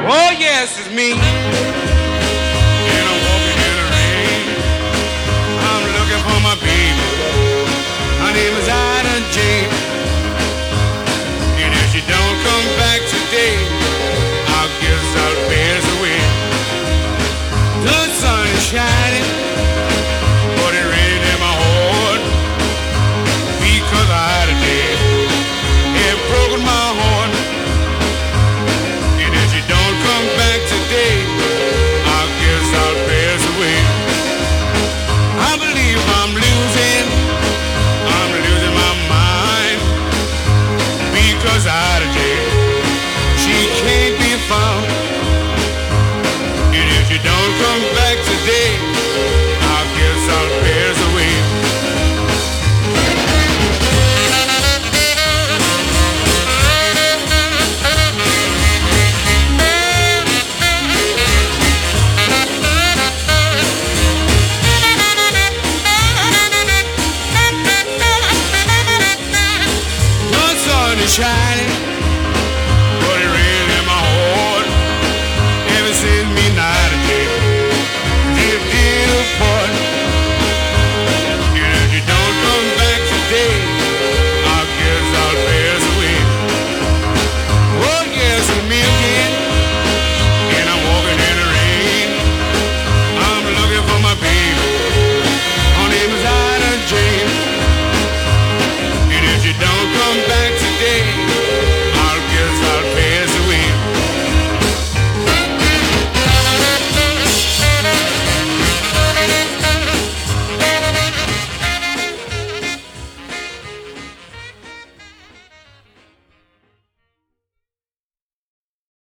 Oh yes, it's me. And I'm walking in the rain. I'm looking for my baby. Her name is Ida Jane. And if she don't come back today, I guess I'll pass away. The sun is shining, but it rained in my heart because Ida Jane had broken my heart. And if she don't come back today, I guess I'll pass away. I believe I'm losing my mind because Ida Jane, she can't be found. And if you don't come back today,